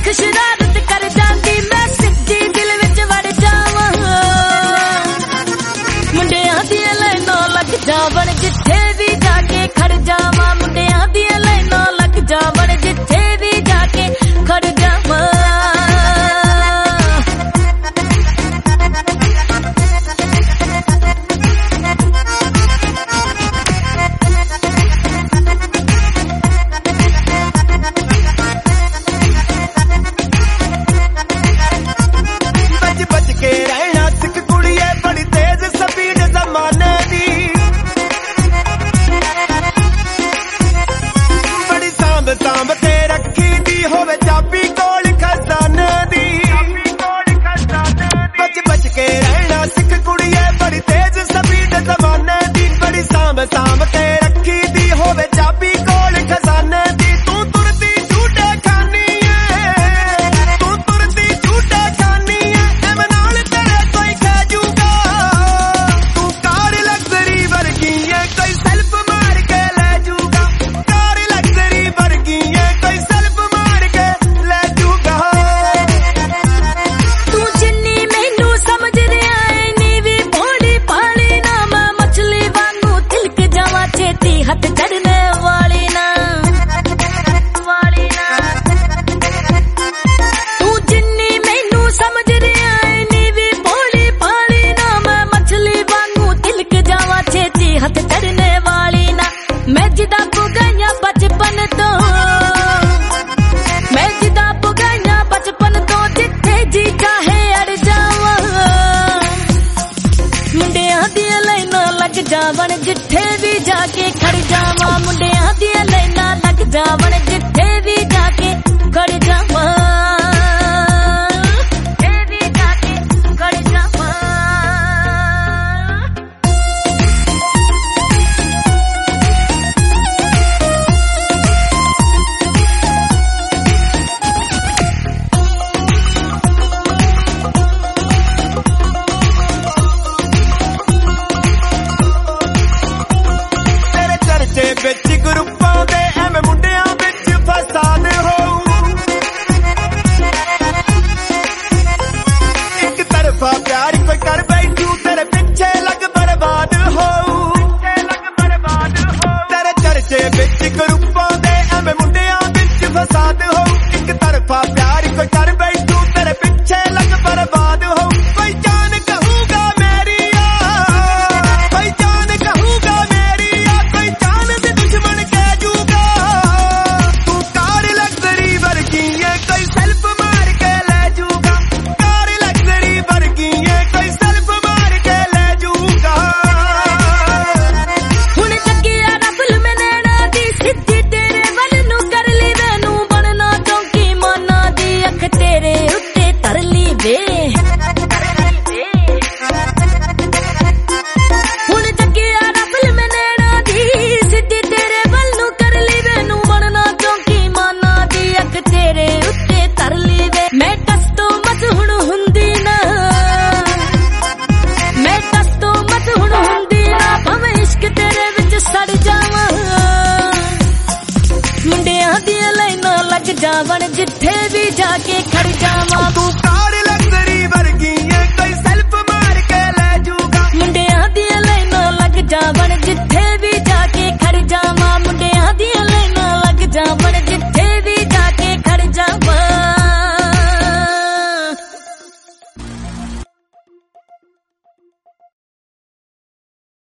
शरारत कर जाती मैं सिद्धी दिल विच वड़ जावां मुंडियां दी लाइनां लग जावण जिथे भी जाके खड़ जावां मुंडियां दी लाइनां लग जावण जिथे भी जाके खड़ जावां साम के रखी दी होवे चाबी कोल खजाने दी तू तुरती झूठे खानी है तू तुरती झूठे खानी है एम नाल तेरे कोई कह जूगा तू कार लग्जरी वर्गी है कोई सेल्फ मार के ले जूगा कार लग्जरी वर्गी है कोई सेल्फ मार के ले जूगा तू जिन्नी मैनू समझ रहा है नी भी भोली भाली ना मैं मछली वांगू तिलक जावा छेती हथ चढ़ने वाली ना तू जिन्नी मैनू समझ रहा है नी भी भोली भाली ना मैं मछली वांगू तिलक जावा छेती हथ चढ़ने वाली ना मैं जिदा पुगाइया बचपन तो मैं जिदा पुगाइया बचपन तो जिथे जी चाहे अड़ जावा मुंडियां दी लाइनां लग जावण जिथे भी जाके खड़ जावां मुंडियां दी लाइनां लग जावण जिथे भी जाके खड़ जावां जिथे भी जाके खड़ जावां विच ग्रुपां दे एवें मुंडियां विच फसाद होऊ एक तरफा प्यार कोई कर बैठू तेरे पिछे लग बर्बाद होऊ तेरे चर्चे विच ग्रुपां दे एवें मुंडियां विच फसाद होऊ एक तरफा प्यार कोई कर बैठू तेरे पिछे लग बर्बाद होऊ कोई जान कहूगा मेरी कोई जान कहूगा मेरी कोई जान दुश्मन कह जूगा तू कार लग्जरी वर्गी है कोई सेल्फ मार के ले जूगा कार लग्जरी वर्गी है कोई सेल्फ मार के ले जूगा हुण जगिया रफल में नैना दी सिद्धी तेरे वल नू कर ली मैनू बनना चौंकी माना दी अख तेरे उत्ते तर ली वे हुण जगिया रफल में नैना दी सिद्धी तेरे वल नू कर ली मैनू बनना चौंकी माना दी अख तेरे उत्ते तर ली वे मैं टस तो मत हुण हुंदी ना मैं टस तो मत हुण हुंदी ना भावें इश्क तेरे विच सड़ जावां मुंडियां दी लाइनां लग जावण जिथे भी जाके खड़ जावां तू